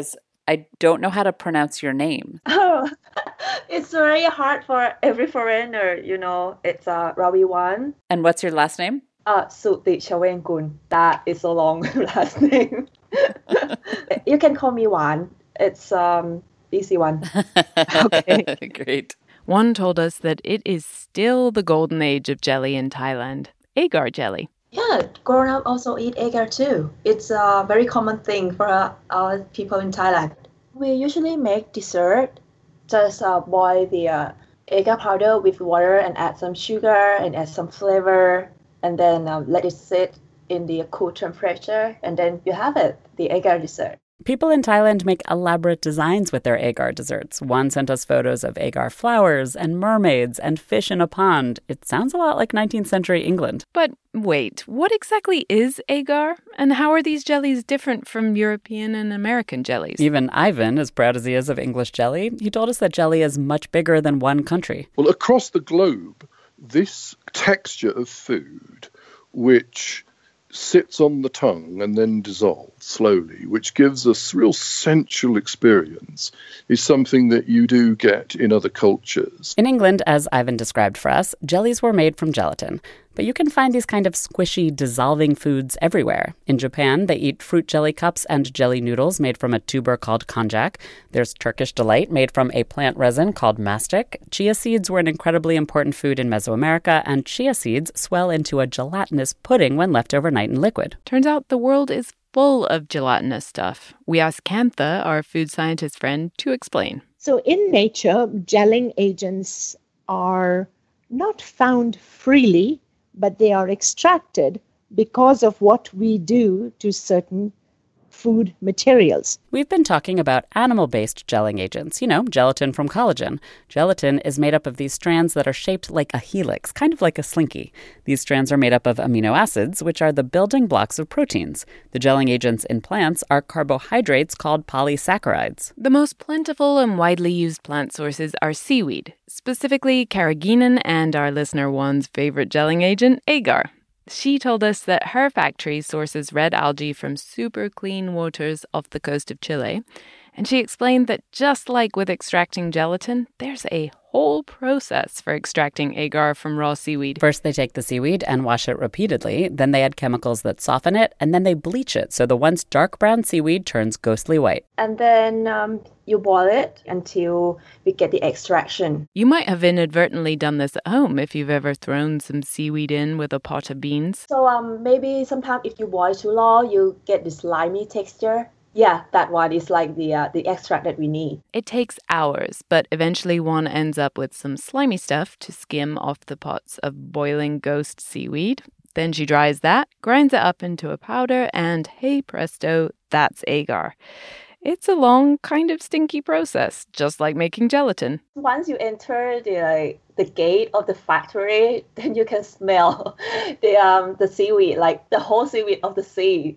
I don't know how to pronounce your name. Oh, it's very hard for every foreigner, you know. It's uh, Raviwan. And what's your last name? Uh, Suti Chawenkun. That is a long last name. You can call me Wan. It's um easy one. Okay. Great. One told us that it is still the golden age of jelly in Thailand. Agar jelly. Yeah, grown up also eat agar too. It's a very common thing for uh, our people in Thailand. We usually make dessert. Just uh, boil the uh, agar powder with water and add some sugar and add some flavor, and then uh, let it sit in the cool temperature, and then you have it, the agar dessert. People in Thailand make elaborate designs with their agar desserts. One sent us photos of agar flowers and mermaids and fish in a pond. It sounds a lot like nineteenth century England. But wait, what exactly is agar? And how are these jellies different from European and American jellies? Even Ivan, as proud as he is of English jelly, he told us that jelly is much bigger than one country. Well, across the globe, this texture of food, which sits on the tongue and then dissolves slowly, which gives us real sensual experience, is something that you do get in other cultures. In England, as Ivan described for us, jellies were made from gelatin. But you can find these kind of squishy, dissolving foods everywhere. In Japan, they eat fruit jelly cups and jelly noodles made from a tuber called konjac. There's Turkish delight made from a plant resin called mastic. Chia seeds were an incredibly important food in Mesoamerica, and chia seeds swell into a gelatinous pudding when left overnight in liquid. Turns out the world is full of gelatinous stuff. We asked Kantha, our food scientist friend, to explain. So in nature, gelling agents are not found freely, but they are extracted because of what we do to certain food materials. We've been talking about animal-based gelling agents, you know, gelatin from collagen. Gelatin is made up of these strands that are shaped like a helix, kind of like a slinky. These strands are made up of amino acids, which are the building blocks of proteins. The gelling agents in plants are carbohydrates called polysaccharides. The most plentiful and widely used plant sources are seaweed, specifically carrageenan and our listener Juan's favorite gelling agent, agar. She told us that her factory sources red algae from super clean waters off the coast of Chile. And she explained that just like with extracting gelatin, there's a whole process for extracting agar from raw seaweed. First, they take the seaweed and wash it repeatedly. Then they add chemicals that soften it, and then they bleach it so the once dark brown seaweed turns ghostly white. And then um, you boil it until we get the extraction. You might have inadvertently done this at home if you've ever thrown some seaweed in with a pot of beans. So um, maybe sometimes if you boil too long, you get this slimy texture. Yeah, that one is like the uh, the extract that we need. It takes hours, but eventually one ends up with some slimy stuff to skim off the pots of boiling ghost seaweed. Then she dries that, grinds it up into a powder, and hey presto, that's agar. It's a long, kind of stinky process, just like making gelatin. Once you enter the like, the gate of the factory, then you can smell the um the seaweed, like the whole seaweed of the sea.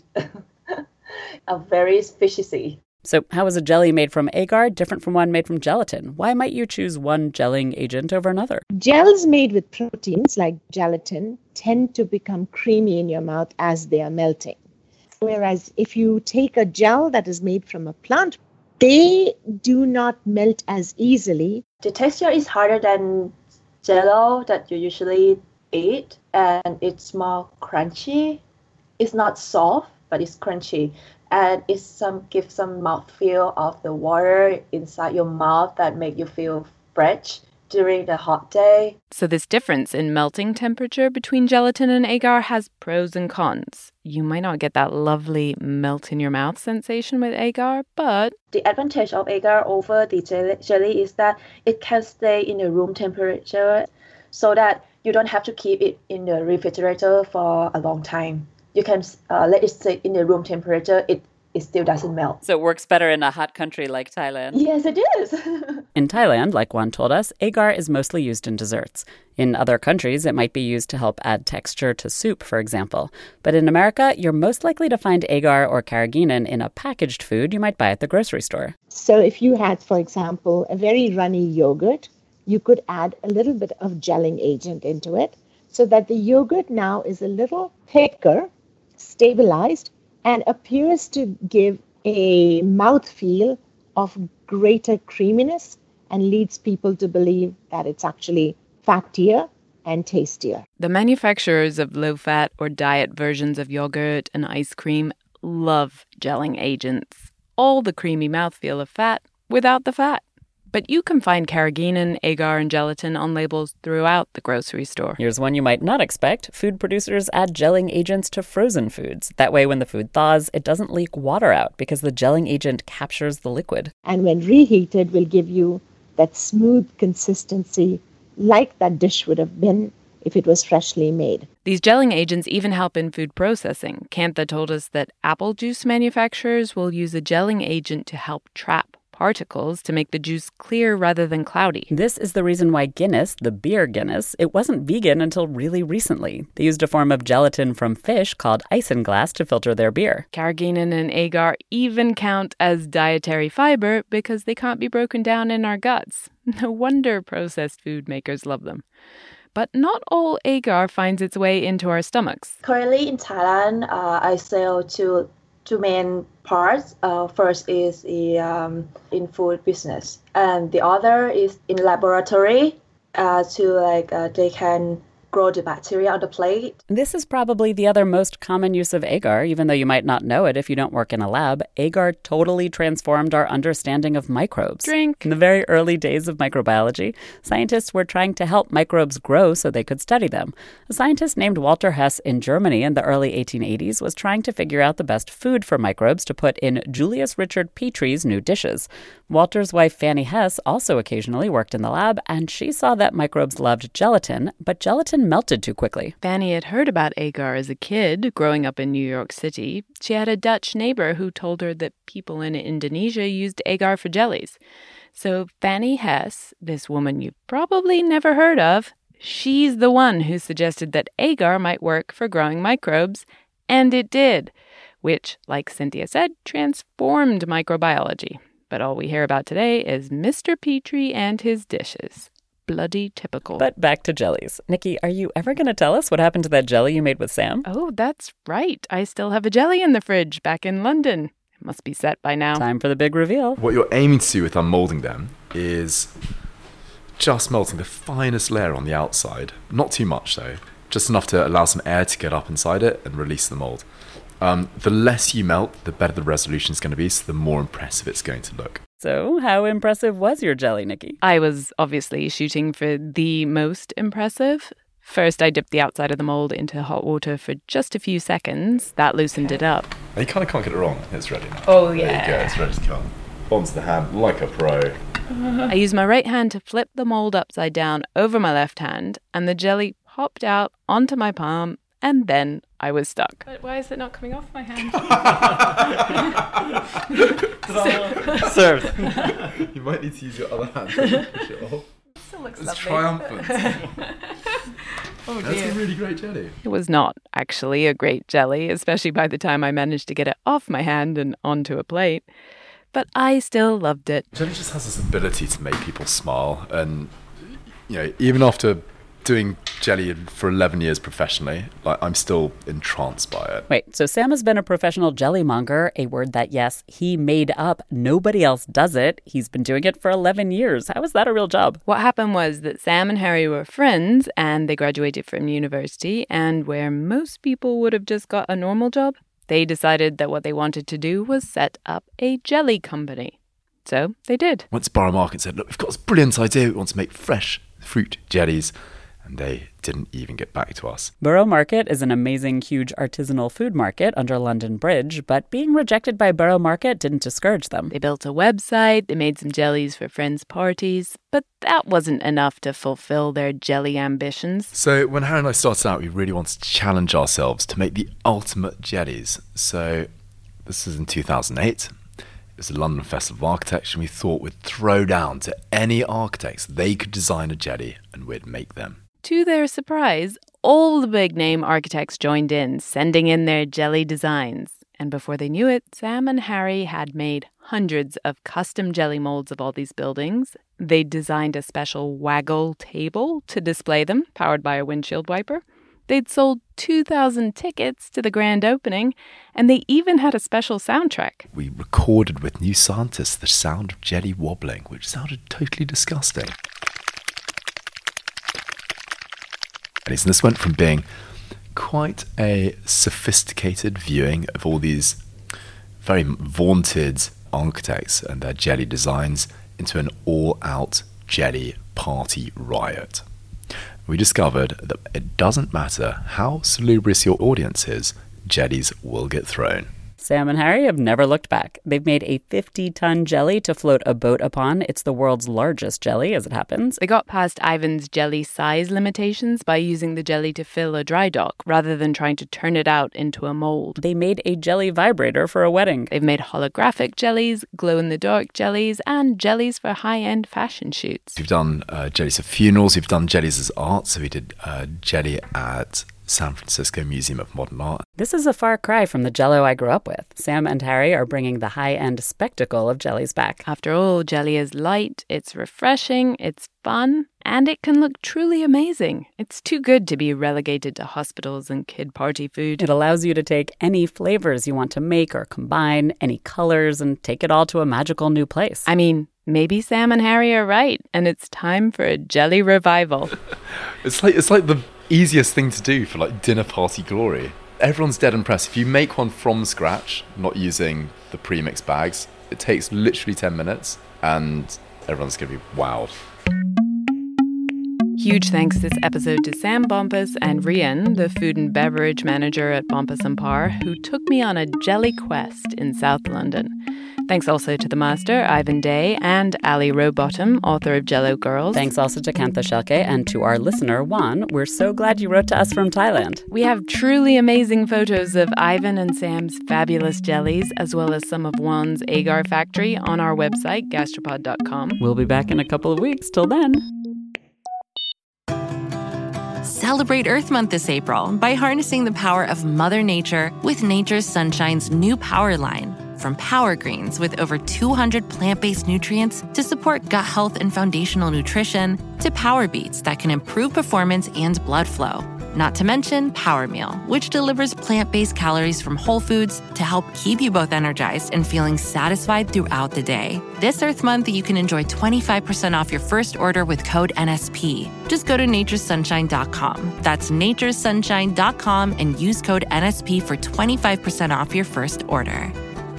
A very fishy sea. So how is a jelly made from agar different from one made from gelatin? Why might you choose one gelling agent over another? Gels made with proteins like gelatin tend to become creamy in your mouth as they are melting. Whereas if you take a gel that is made from a plant, they do not melt as easily. The texture is harder than Jell-O that you usually eat, and it's more crunchy. It's not soft, but it's crunchy, and it some gives some mouthfeel of the water inside your mouth that make you feel fresh during the hot day. So this difference in melting temperature between gelatin and agar has pros and cons. You might not get that lovely melt in your mouth sensation with agar, but the advantage of agar over the jelly is that it can stay in the room temperature, so that you don't have to keep it in the refrigerator for a long time. You can uh, let it sit in the room temperature. It, it still doesn't melt. So it works better in a hot country like Thailand? Yes, it is. In Thailand, like Juan told us, agar is mostly used in desserts. In other countries, it might be used to help add texture to soup, for example. But in America, you're most likely to find agar or carrageenan in a packaged food you might buy at the grocery store. So if you had, for example, a very runny yogurt, you could add a little bit of gelling agent into it so that the yogurt now is a little thicker, stabilized, and appears to give a mouthfeel of greater creaminess and leads people to believe that it's actually fattier and tastier. The manufacturers of low-fat or diet versions of yogurt and ice cream love gelling agents. All the creamy mouthfeel of fat without the fat. But you can find carrageenan, agar, and gelatin on labels throughout the grocery store. Here's one you might not expect. Food producers add gelling agents to frozen foods. That way, when the food thaws, it doesn't leak water out because the gelling agent captures the liquid. And when reheated, will give you that smooth consistency like that dish would have been if it was freshly made. These gelling agents even help in food processing. Kantha told us that apple juice manufacturers will use a gelling agent to help trap particles to make the juice clear rather than cloudy. This is the reason why Guinness, the beer Guinness, it wasn't vegan until really recently. They used a form of gelatin from fish called isinglass to filter their beer. Carrageenan and agar even count as dietary fiber because they can't be broken down in our guts. No wonder processed food makers love them. But not all agar finds its way into our stomachs. Currently in Thailand, uh, I sell to two main parts. Uh, first is the, um, in food business, and the other is in laboratory uh, to like uh, they can grow the bacteria on the plate. This is probably the other most common use of agar, even though you might not know it if you don't work in a lab. Agar totally transformed our understanding of microbes. Drink. In the very early days of microbiology, scientists were trying to help microbes grow so they could study them. A scientist named Walter Hess in Germany in the early eighteen eighties was trying to figure out the best food for microbes to put in Julius Richard Petrie's new dishes. Walter's wife Fanny Hess also occasionally worked in the lab, and she saw that microbes loved gelatin, but gelatin melted too quickly. Fanny had heard about agar as a kid, growing up in New York City. She had a Dutch neighbor who told her that people in Indonesia used agar for jellies. So Fanny Hess, this woman you've probably never heard of, she's the one who suggested that agar might work for growing microbes, and it did, which, like Cynthia said, transformed microbiology. But all we hear about today is Mister Petrie and his dishes. Bloody typical. But back to jellies. Nikki, are you ever going to tell us what happened to that jelly you made with Sam? Oh, that's right. I still have a jelly in the fridge back in London. It must be set by now. Time for the big reveal. What you're aiming to do with unmolding them is just melting the finest layer on the outside. Not too much, though. Just enough to allow some air to get up inside it and release the mold. Um, the less you melt, the better the resolution is going to be, so the more impressive it's going to look. So, how impressive was your jelly, Nikki? I was obviously shooting for the most impressive. First, I dipped the outside of the mold into hot water for just a few seconds. That loosened it up. You kind of can't get it wrong. It's ready now. Oh, yeah. There you go. It's ready to come. Onto the hand like a pro. I used my right hand to flip the mold upside down over my left hand, and the jelly popped out onto my palm, and then I was stuck. But why is it not coming off my hand? Served. You might need to use your other hand to push it off. Still looks it's lovely. Triumphant. Oh, That's dear. a really great jelly. It was not actually a great jelly, especially by the time I managed to get it off my hand and onto a plate. But I still loved it. Jelly just has this ability to make people smile, and you know, even after doing jelly for eleven years professionally, like, I'm still entranced by it. Wait, so Sam has been a professional jelly monger, a word that, yes, he made up. Nobody else does it. He's been doing it for eleven years. How is that a real job? What happened was that Sam and Harry were friends, and they graduated from university, and where most people would have just got a normal job, they decided that what they wanted to do was set up a jelly company. So they did. Went to Borough Market and said, look, we've got this brilliant idea. We want to make fresh fruit jellies. And they didn't even get back to us. Borough Market is an amazing, huge artisanal food market under London Bridge, but being rejected by Borough Market didn't discourage them. They built a website, they made some jellies for friends' parties, but that wasn't enough to fulfill their jelly ambitions. So when Harry and I started out, we really wanted to challenge ourselves to make the ultimate jellies. So this is in two thousand eight. It was the London Festival of Architecture, and we thought we'd throw down to any architects. They could design a jelly, and we'd make them. To their surprise, all the big-name architects joined in, sending in their jelly designs. And before they knew it, Sam and Harry had made hundreds of custom jelly molds of all these buildings. They designed a special waggle table to display them, powered by a windshield wiper. They'd sold two thousand tickets to the grand opening, and they even had a special soundtrack. We recorded with New Scientist the sound of jelly wobbling, which sounded totally disgusting. And this went from being quite a sophisticated viewing of all these very vaunted architects and their jelly designs into an all-out jelly party riot. We discovered that it doesn't matter how salubrious your audience is, jellies will get thrown. Sam and Harry have never looked back. They've made a fifty-ton jelly to float a boat upon. It's the world's largest jelly, as it happens. They got past Ivan's jelly size limitations by using the jelly to fill a dry dock, rather than trying to turn it out into a mold. They made a jelly vibrator for a wedding. They've made holographic jellies, glow-in-the-dark jellies, and jellies for high-end fashion shoots. We've done uh, jellies for funerals. We've done jellies as art. So we did uh, jelly at San Francisco Museum of Modern Art. This is a far cry from the Jell-O I grew up with. Sam and Harry are bringing the high-end spectacle of jellies back. After all, jelly is light, it's refreshing, it's fun, and it can look truly amazing. It's too good to be relegated to hospitals and kid party food. It allows you to take any flavors you want to make or combine, any colors, and take it all to a magical new place. I mean, maybe Sam and Harry are right, and it's time for a jelly revival. It's like it's like the easiest thing to do for like dinner party glory. Everyone's dead impressed. If you make one from scratch, not using the pre-mixed bags, it takes literally ten minutes and everyone's going to be wowed. Huge thanks this episode to Sam Bompas and Rian, the food and beverage manager at Bompas and Par, who took me on a jelly quest in South London. Thanks also to the master, Ivan Day, and Ali Rowbottom, author of Jell-O Girls. Thanks also to Kantha Shelke and to our listener, Juan. We're so glad you wrote to us from Thailand. We have truly amazing photos of Ivan and Sam's fabulous jellies, as well as some of Juan's agar factory on our website, gastropod dot com. We'll be back in a couple of weeks. Till then. Celebrate Earth Month this April by harnessing the power of Mother Nature with Nature's Sunshine's new Power line. From Power Greens with over two hundred plant-based nutrients to support gut health and foundational nutrition, to Power Beets that can improve performance and blood flow. Not to mention Power Meal, which delivers plant-based calories from whole foods to help keep you both energized and feeling satisfied throughout the day. This Earth Month, you can enjoy twenty-five percent off your first order with code N S P. Just go to natures sunshine dot com. That's natures sunshine dot com and use code N S P for twenty-five percent off your first order.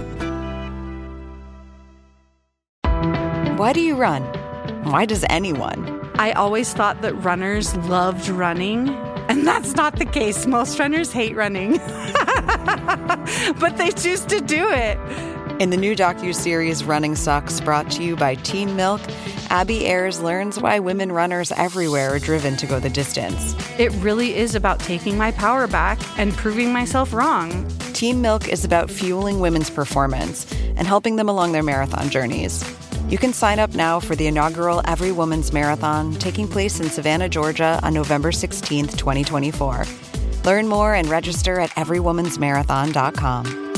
Why do you run? Why does anyone? I always thought that runners loved running, and that's not the case. Most runners hate running, but they choose to do it. In the new docuseries Running Sucks, brought to you by Team Milk, Abby Ayers learns why women runners everywhere are driven to go the distance. It really is about taking my power back and proving myself wrong. Team Milk is about fueling women's performance and helping them along their marathon journeys. You can sign up now for the inaugural Every Woman's Marathon taking place in Savannah, Georgia on November sixteenth, twenty twenty-four. Learn more and register at every woman's marathon dot com.